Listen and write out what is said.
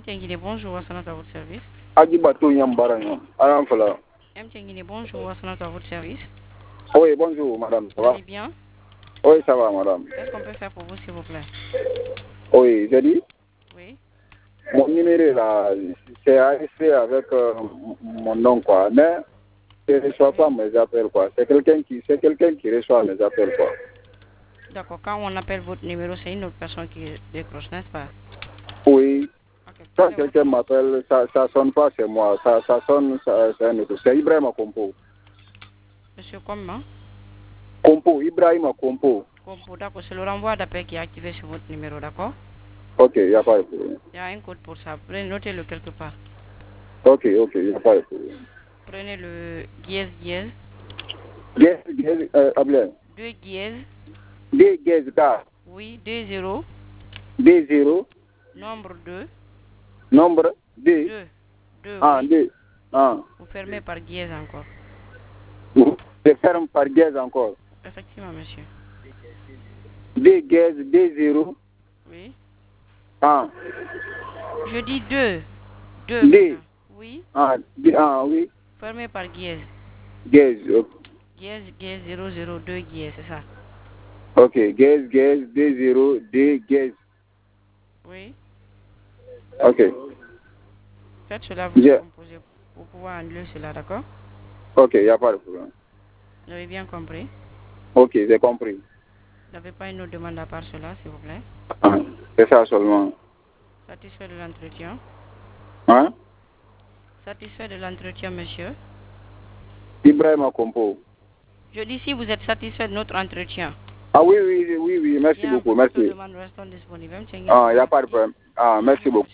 Mtengine, bonjour, Wassanat à votre service. Ajibatou Yambaran, Aramfala. Mtengine, bonjour, Wassanat à votre service. Oui, bonjour, madame. Ça Vous va? allez bien? Oui, ça va, madame. Qu'est-ce qu'on peut faire pour vous, s'il vous plaît? Oui, j'ai dit, Oui. mon numéro là, c'est ASC avec mon nom, quoi. Mais je ne reçois pas mes appels, quoi. C'est quelqu'un qui reçoit mes appels, quoi. D'accord, quand on appelle votre numéro, c'est une autre personne qui décroche, n'est-ce pas? Oui. Ok, Quand quel est votre quelqu'un nom? m'appelle, ça sonne pas, c'est moi. Ça sonne, c'est un autre. C'est Ibrahima Kompo. Monsieur comment? Kompo, Ibrahima Kompo. Compo, d'accord, c'est le renvoi d'appel qui est activé sur votre numéro, d'accord? Ok, il n'y a pas de problème. Il y a un code pour ça. Notez-le quelque part. Ok, il n'y a pas de problème. Prenez le dièse dièse. Ablain. 2 dièse. D, Oui, 2 0. D0. Nombre 2. Nombre D. 2. 2, Ah, oui. D. Ah. Vous fermez par dièse encore. Je ferme par dièse encore. Effectivement, monsieur. D dièse, D0. Oui. Ah. Je dis 2. 2 D. maintenant. Oui. Ah, D, ah oui. Fermé par dièse. Dièse. Dièse, dièse, 002 dièse, c'est ça. Ok. Dièse, D0, D, dièse. Oui. Ok. Faites cela, vous décomposez pour pouvoir annuler cela, d'accord? Ok, il n'y a pas de problème. Vous avez bien compris? Ok, j'ai compris. Vous n'avez pas une autre demande à part cela, s'il vous plaît? Ah, c'est ça seulement. Satisfait de l'entretien? Hein? Satisfait de l'entretien, monsieur? Ibrahima Kompo. Je dis si vous êtes satisfait de notre entretien. Ah oui, merci Bien, beaucoup, pour toute merci. demande, restons disponibles. Ah, il n'y a pas de problème. Ah, merci beaucoup.